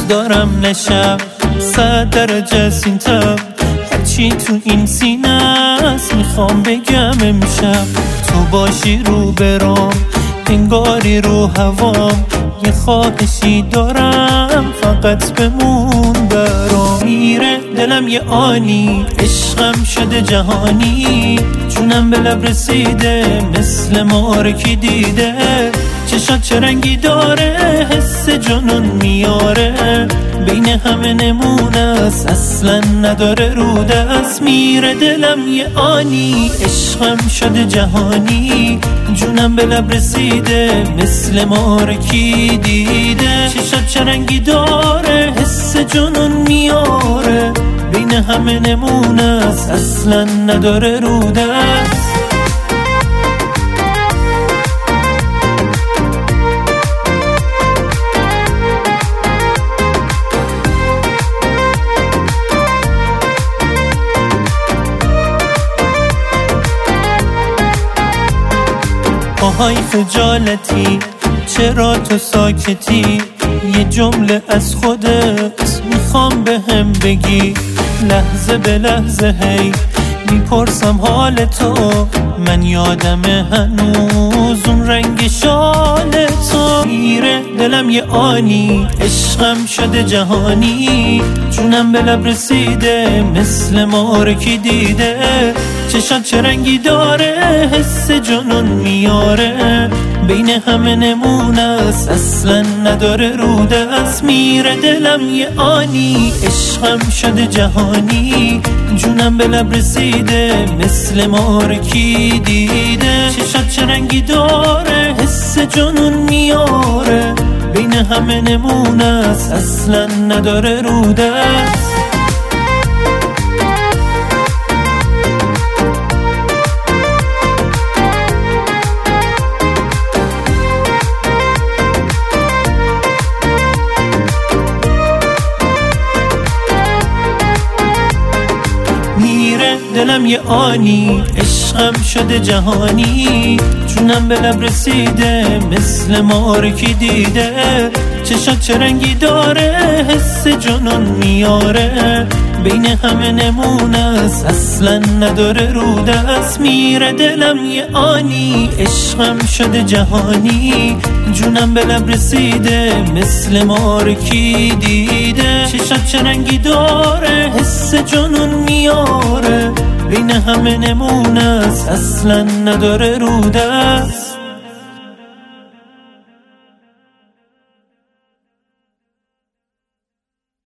ندارم نشم 100 درجه است این تب، هرچی تو این سینه است میخوام بگم امشب. تو باشی رو برام انگاری رو هوام، یه خواهشی دارم فقط بمون برام. میره دلم یه آنی، عشقم شده جهانی، جونم به لب رسیده مثل مار کی دیده. چشات چه رنگی داره، حس جنون میاره، بین همه نمونه است اصلا نداره رو دست. میره دلم یه آنی، عشقم شده جهانی، جونم به لب رسیده مثل مار کی دیده. چشات چه رنگی داره، حس جنون میاره، بین همه نمونه است اصلا نداره رو دست. آهای خجالتی چرا تو ساکتی، یه جمله از خودت میخوام بهم بگی. لحظه به لحظه هی میپرسم حال تو، من یادم هنوز اون رنگ شال تو. میره دلم یه آنی، عشقم شده جهانی، جونم به لب رسیده مثل مار کی دیده. چشات چه رنگی داره، حس جنون میاره، بین همه نمونه است اصلا نداره رو دست. میره دلم یه آنی، عشقم شده جهانی، جونم به لب رسیده مثل مار کی دیده. چشات چه رنگی داره، حس جنون میاره، بین همه نمونه است اصلا نداره رو دست. دلم یه آنی، عشقم شده جهانی، جونم به لب رسیده مثل مار کی دیده. چشات چه رنگی داره، حس جنون میاره، بین همه نمونه است اصلا نداره رو دست. میره دلم یه آنی، عشقم شده جهانی، جونم به لب رسیده مثل مار کی دیده. چشات چه رنگی داره، حس جنون میاره، بین همه نمونه است اصلا نداره رو دست.